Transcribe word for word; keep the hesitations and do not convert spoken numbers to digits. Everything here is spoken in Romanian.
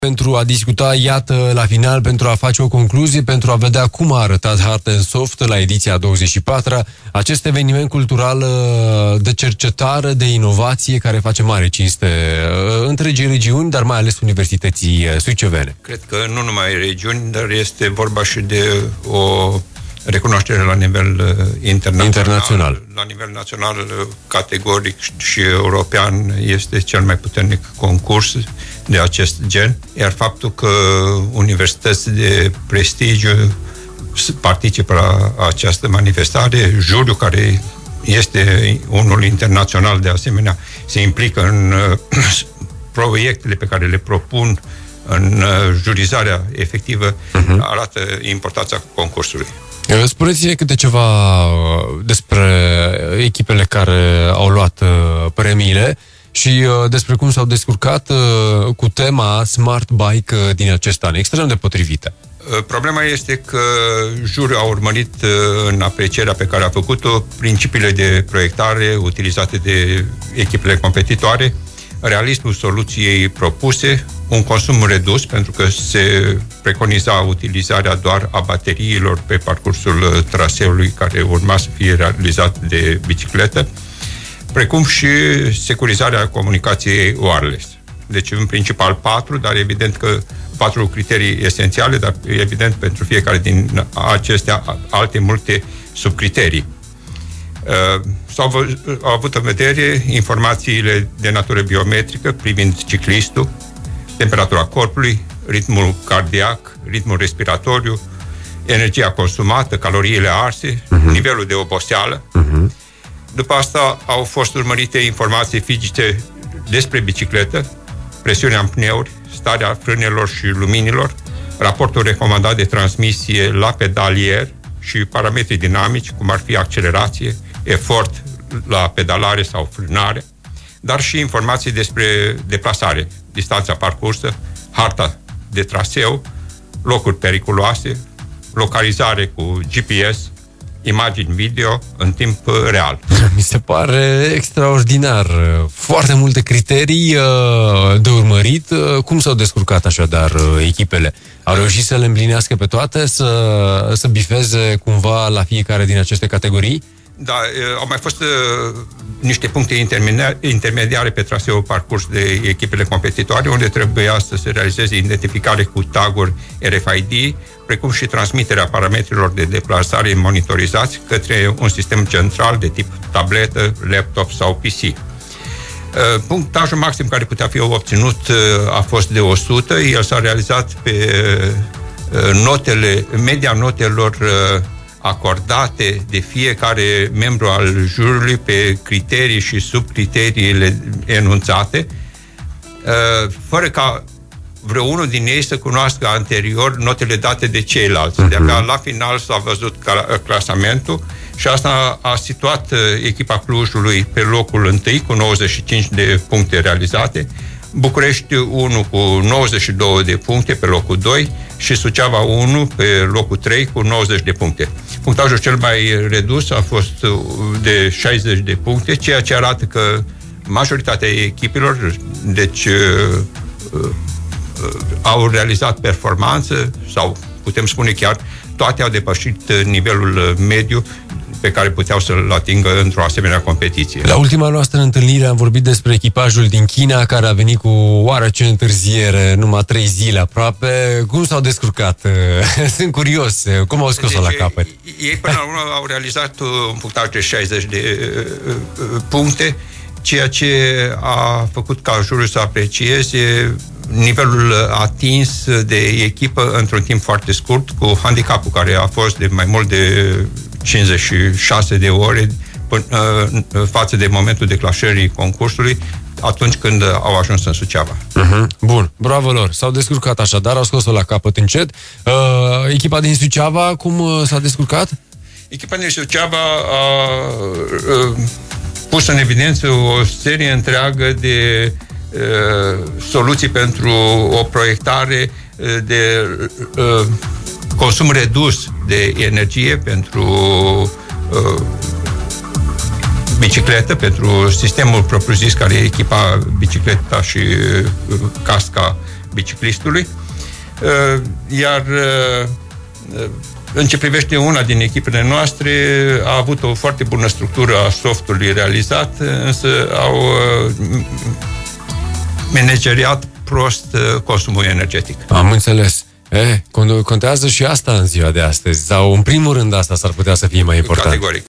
Pentru a discuta, iată, la final, pentru a face o concluzie, pentru a vedea cum a arătat Hard and Soft la ediția a douăzeci și patra, acest eveniment cultural de cercetare, de inovație, care face mare cinste întregii regiuni, dar mai ales Universității Suicevene. Cred că nu numai regiuni, dar este vorba și de o recunoaștere la nivel uh, internațional. internațional. La nivel național, uh, categoric și european, este cel mai puternic concurs de acest gen, iar faptul că universități de prestigiu participă la această manifestare, juriul care este unul internațional de asemenea, se implică în uh, proiectele pe care le propun în uh, jurizarea efectivă, uh-huh. arată importanța concursului. Spuneți-ne câte ceva despre echipele care au luat premiile și despre cum s-au descurcat cu tema Smart Bike din acest an, extrem de potrivită. Problema este că juriul a urmărit în aprecierea pe care a făcut-o principiile de proiectare utilizate de echipele competitoare, realismul soluției propuse, un consum redus, pentru că se preconiza utilizarea doar a bateriilor pe parcursul traseului care urma să fie realizat de bicicletă, precum și securizarea comunicației wireless. Deci, în principal, patru, dar evident că patru criterii esențiale, dar evident pentru fiecare din acestea alte multe subcriterii. Uh, s-au au avut în vedere informațiile de natură biometrică privind ciclistul, temperatura corpului, ritmul cardiac, ritmul respiratoriu, energia consumată, caloriile arse, uh-huh. nivelul de oboseală. Uh-huh. După asta au fost urmărite informații fizice despre bicicletă, presiunea în pneuri, starea frânelor și luminilor, raportul recomandat de transmisie la pedalier și parametri dinamici, cum ar fi accelerație, efort la pedalare sau frânare, dar și informații despre deplasare, distanța parcursă, harta de traseu, locuri periculoase, localizare cu G P S, imagini video în timp real. Mi se pare extraordinar. Foarte multe criterii de urmărit. Cum s-au descurcat așadar echipele? Au reușit să le împlinească pe toate, să, să bifeze cumva la fiecare din aceste categorii? Da, au mai fost uh, niște puncte intermediare, intermediare pe traseul parcurs de echipele competitoare, unde trebuia să se realizeze identificare cu taguri R F I D, precum și transmiterea parametrilor de deplasare monitorizați către un sistem central de tip tabletă, laptop sau P C. Uh, punctajul maxim care putea fi obținut uh, a fost de o sută, el s-a realizat pe uh, notele, media notelor uh, acordate de fiecare membru al juriului pe criterii și subcriteriile enunțate, fără ca vreunul din ei să cunoască anterior notele date de ceilalți. Uh-huh. De-abia la final s-a văzut clasamentul și asta a situat echipa Clujului pe locul întâi cu nouăzeci și cinci de puncte realizate, București unu cu nouăzeci și două de puncte pe locul doi și Suceava unu pe locul trei cu nouăzeci de puncte. Punctajul cel mai redus a fost de șaizeci de puncte, ceea ce arată că majoritatea echipelor, deci uh, uh, au realizat performanță sau putem spune chiar toate au depășit nivelul mediu pe care puteau să-l atingă într-o asemenea competiție. La ultima noastră întâlnire am vorbit despre echipajul din China, care a venit cu oarece întârziere, numai trei zile aproape. Cum s-au descurcat? Sunt curios. Cum au scos-o deci, la capăt? Ei până la urmă au realizat un punctaj de șaizeci de uh, puncte, ceea ce a făcut ca juriul să aprecieze nivelul atins de echipă într-un timp foarte scurt, cu handicapul care a fost de mai mult de cincizeci și șase de ore până, uh, față de momentul declanșării concursului, atunci când au ajuns în Suceava. Uh-huh. Bun, bravo lor. S-au descurcat așadar, au scos-o la capăt încet. Uh, echipa din Suceava, cum uh, s-a descurcat? Echipa din Suceava a uh, pus în evidență o serie întreagă de uh, soluții pentru o proiectare uh, de uh, consum redus de energie pentru uh, bicicletă, pentru sistemul propriu-zis care echipa bicicleta și uh, casca biciclistului, iar în ce privește una din echipele noastre, a avut o foarte bună structură a softului realizat, însă au manageriat prost consumul energetic. Am înțeles. Eh, contează și asta în ziua de astăzi, sau în primul rând asta s-ar putea să fie mai important. Categoric.